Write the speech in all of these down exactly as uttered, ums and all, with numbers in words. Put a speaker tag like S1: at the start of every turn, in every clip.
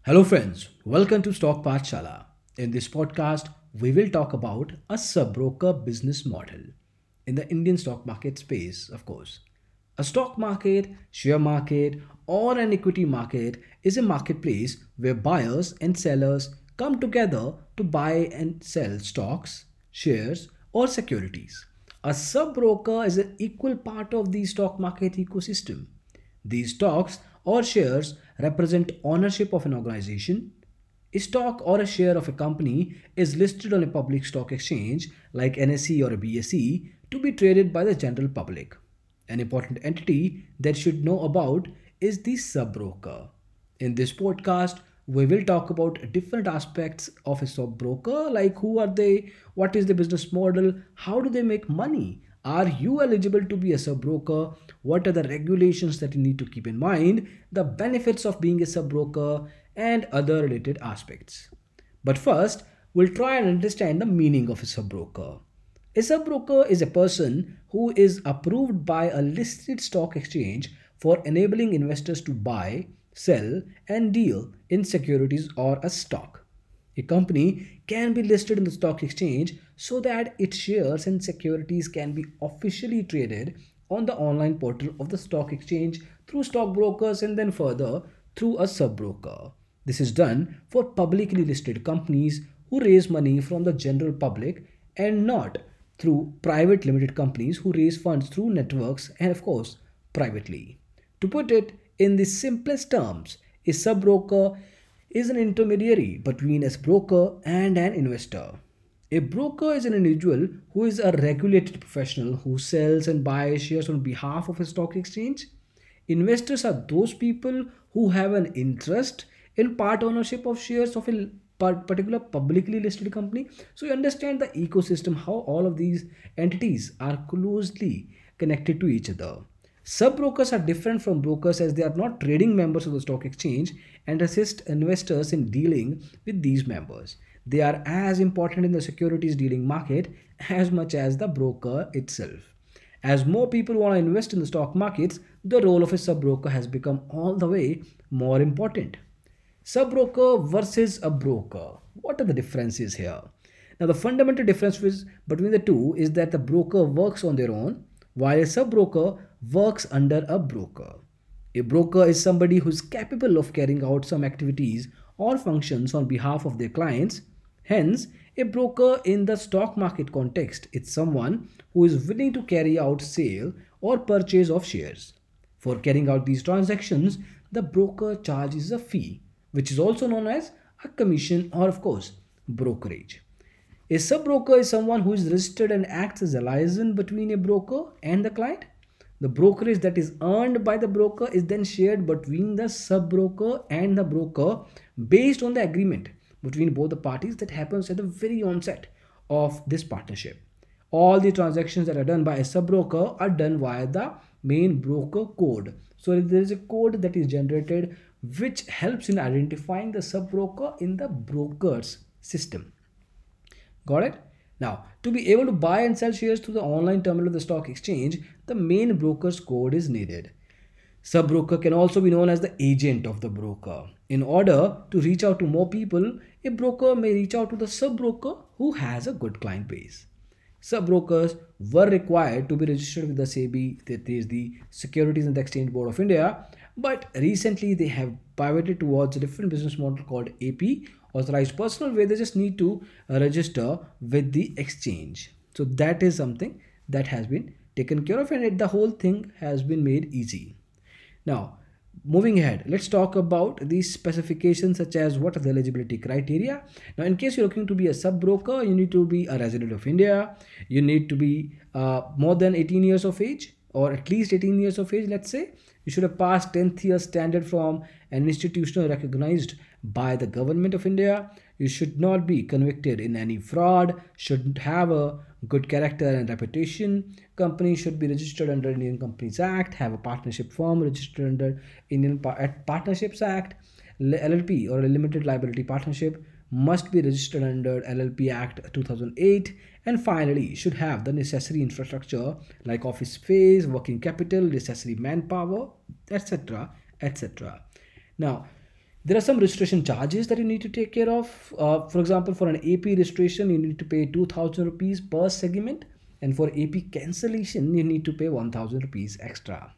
S1: Hello, friends. Welcome to Stock Pathshala. In this podcast, we will talk about a sub-broker business model in the Indian stock market space, of course. A stock market, share market, or an equity market is a marketplace where buyers and sellers come together to buy and sell stocks, shares, or securities. A sub-broker is an equal part of the stock market ecosystem. These stocks or shares represent ownership of an organization. A stock or a share of a company is listed on a public stock exchange like N S E or a B S E to be traded by the general public. An important entity that should know about is the sub-broker. In this podcast, we will talk about different aspects of a stockbroker, like who are they, what is the business model, how do they make money, are you eligible to be a sub-broker, what are the regulations that you need to keep in mind, the benefits of being a sub-broker, and other related aspects. But first, we'll try and understand the meaning of a sub-broker. A sub-broker is a person who is approved by a listed stock exchange for enabling investors to buy, sell, and deal in securities or a stock. A company can be listed in the stock exchange so that its shares and securities can be officially traded on the online portal of the stock exchange through stockbrokers and then further through a sub-broker. This is done for publicly listed companies who raise money from the general public and not through private limited companies who raise funds through networks and, of course, privately. To put it in the simplest terms, a sub-broker is an intermediary between a broker and an investor. A broker is an individual who is a regulated professional who sells and buys shares on behalf of a stock exchange. Investors are those people who have an interest in part ownership of shares of a particular publicly listed company. So you understand the ecosystem, how all of these entities are closely connected to each other. Sub brokers are different from brokers as they are not trading members of the stock exchange and assist investors in dealing with these members. They are as important in the securities dealing market as much as the broker itself. As more people want to invest in the stock markets, the role of a sub broker has become all the way more important. Sub broker versus a broker. What are the differences here? Now, the fundamental difference is, between the two is that the broker works on their own while a sub broker works under a broker. A broker is somebody who is capable of carrying out some activities or functions on behalf of their clients. Hence, a broker in the stock market context is someone who is willing to carry out sale or purchase of shares. For carrying out these transactions, the broker charges a fee, which is also known as a commission or, of course, brokerage. A sub-broker is someone who is registered and acts as a liaison between a broker and the client. The brokerage that is earned by the broker is then shared between the sub-broker and the broker based on the agreement between both the parties that happens at the very onset of this partnership. All the transactions that are done by a sub-broker are done via the main broker code. So there is a code that is generated which helps in identifying the sub-broker in the broker's system. Got it? Now, to be able to buy and sell shares through the online terminal of the stock exchange, the main broker's code is needed. Sub-broker can also be known as the agent of the broker. In order to reach out to more people, a broker may reach out to the sub-broker who has a good client base. Sub-brokers were required to be registered with the SEBI, that is the Securities and Exchange Board of India, but recently they have pivoted towards a different business model called A P, authorized personal, where they just need to uh, register with the exchange. So that is something that has been taken care of, and it, the whole thing has been made easy. Now, moving ahead, let's talk about these specifications, such as what are the eligibility criteria. Now, in case you're looking to be a sub broker, you need to be a resident of India, you need to be uh, more than eighteen years of age, or at least eighteen years of age, let's say. You should have passed tenth year standard from an institution recognized by the government of India. You should not be convicted in any fraud, should have a good character and reputation. Company should be registered under Indian Companies Act, have a partnership firm registered under Indian Partnerships Act. L L P or a limited liability partnership must be registered under L L P Act two thousand eight, and finally should have the necessary infrastructure like office space, working capital, necessary manpower, etc, etc. Now, There are some registration charges that you need to take care of. Uh, for example, for an A P registration, you need to pay two thousand rupees per segment, and for A P cancellation, you need to pay one thousand rupees extra.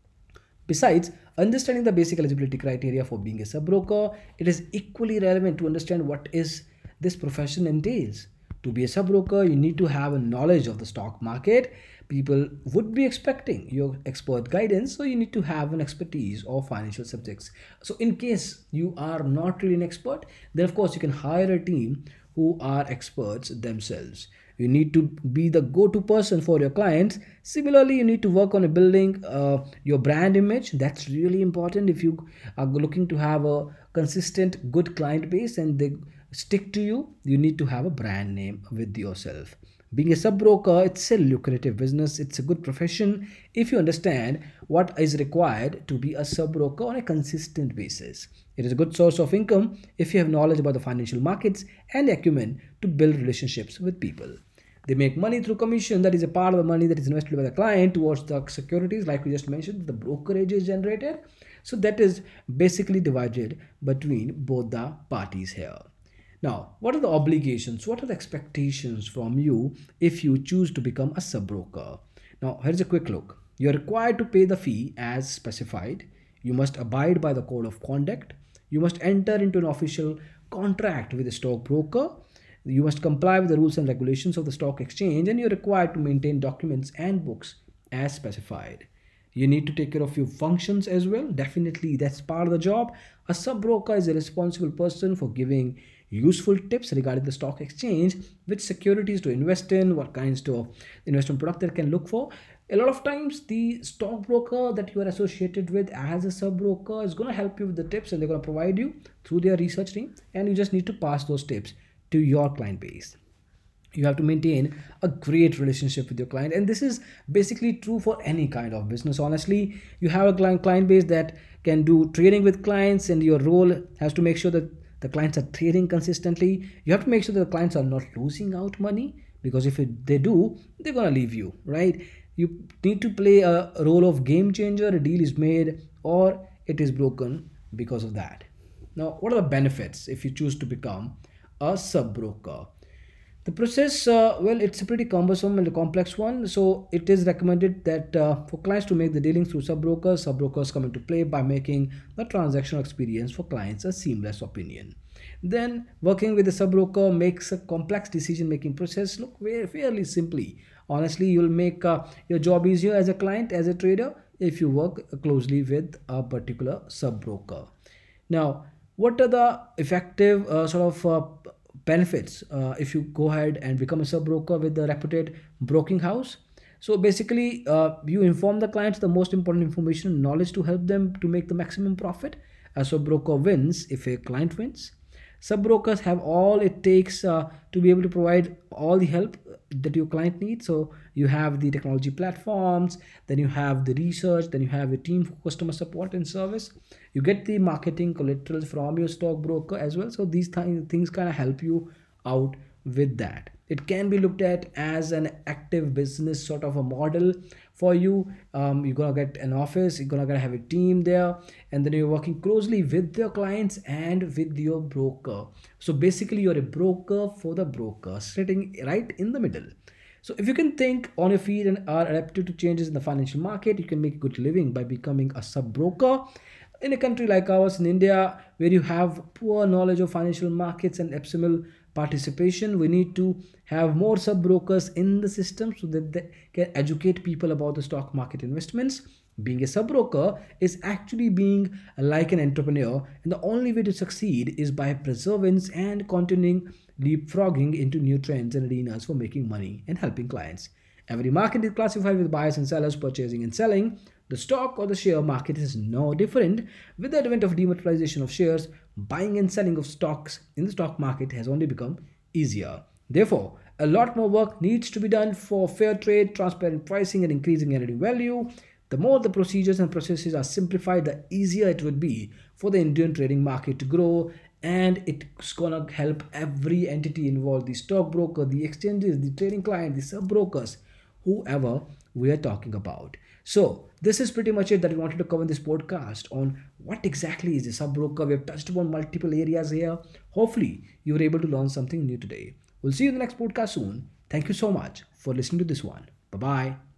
S1: Besides, understanding the basic eligibility criteria for being a sub broker, it is equally relevant to understand what is this profession entails. To be a sub broker, you need to have a knowledge of the stock market. People would be expecting your expert guidance, so you need to have an expertise of financial subjects. So, in case you are not really an expert, then of course you can hire a team who are experts themselves. You need to be the go-to person for your clients. Similarly, you need to work on building uh, your brand image. That's really important if you are looking to have a consistent good client base and they stick to you. You need to have a brand name with yourself. Being a sub broker, it's a lucrative business. It's a good profession if you understand what is required to be a sub broker on a consistent basis. It is a good source of income if you have knowledge about the financial markets and acumen to build relationships with people. They make money through commission, that is a part of the money that is invested by the client towards the securities, like we just mentioned, the brokerage is generated. So that is basically divided between both the parties here. Now, what are the obligations? What are the expectations from you if you choose to become a sub broker? Now, here's a quick look. You're required to pay the fee as specified. You must abide by the code of conduct. You must enter into an official contract with a stockbroker. You must comply with the rules and regulations of the stock exchange, and you're required to maintain documents and books as specified. You need to take care of your functions as well. Definitely, that's part of the job. A sub broker is a responsible person for giving useful tips regarding the stock exchange, which securities to invest in, what kinds of investment product they can look for. A lot of times, the stockbroker that you are associated with as a sub broker is going to help you with the tips, and they're going to provide you through their research team, and you just need to pass those tips to your client base. You have to maintain a great relationship with your client, and this is basically true for any kind of business. Honestly, you have a client client base that can do trading with clients, and your role has to make sure that the clients are trading consistently. You have to make sure that the clients are not losing out money, because if it, they do, they're gonna leave you, right? You need to play a role of game changer. A deal is made or it is broken because of that. Now, what are the benefits if you choose to become a sub broker? The process, uh, well, it's a pretty cumbersome and a complex one. So it is recommended that uh, for clients to make the dealings through sub brokers, sub brokers come into play by making the transactional experience for clients a seamless opinion. Then working with a sub broker makes a complex decision making process look very fairly simply. Honestly, you'll make uh, your job easier as a client, as a trader, if you work closely with a particular sub broker. Now, what are the effective uh, sort of uh, benefits uh, if you go ahead and become a sub broker with the reputed broking house? So basically, uh, you inform the clients the most important information and knowledge to help them to make the maximum profit. A sub broker wins if a client wins. Sub brokers have all it takes uh, to be able to provide all the help that your client needs. So you have the technology platforms, then you have the research, then you have a team for customer support and service. You get the marketing collaterals from your stockbroker as well. So these th- things kind of help you out with that. It can be looked at as an active business sort of a model for you. Um, you're gonna get an office, you're gonna have a team there, and then you're working closely with your clients and with your broker. So basically, you're a broker for the broker, sitting right in the middle. So if you can think on your feet and are adapted to changes in the financial market, you can make a good living by becoming a sub broker. In a country like ours in India, where you have poor knowledge of financial markets and abysmal participation, we need to have more sub brokers in the system so that they can educate people about the stock market investments. Being a sub broker is actually being like an entrepreneur, and the only way to succeed is by perseverance and continuing leapfrogging into new trends and arenas for making money and helping clients. Every market is classified with buyers and sellers, purchasing and selling. The stock or the share market is no different. With the advent of dematerialization of shares, buying and selling of stocks in the stock market has only become easier. Therefore, a lot more work needs to be done for fair trade, transparent pricing, and increasing entity value. The more the procedures and processes are simplified, the easier it would be for the Indian trading market to grow, and it's gonna help every entity involved, the stockbroker, the exchanges, the trading client, the sub brokers, whoever we are talking about. So, this is pretty much it that we wanted to cover in this podcast on what exactly is a sub broker. We have touched upon multiple areas here. Hopefully, you were able to learn something new today. We'll see you in the next podcast soon. Thank you so much for listening to this one. Bye bye.